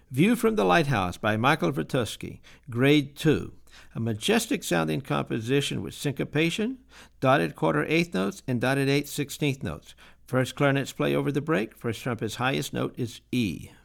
View from the Lighthouse by Michael Vertusky, Grade 2. A majestic sounding composition with syncopation, dotted quarter-eighth notes, and dotted eighth-sixteenth notes. First clarinets play over the break. First trumpet's highest note is E.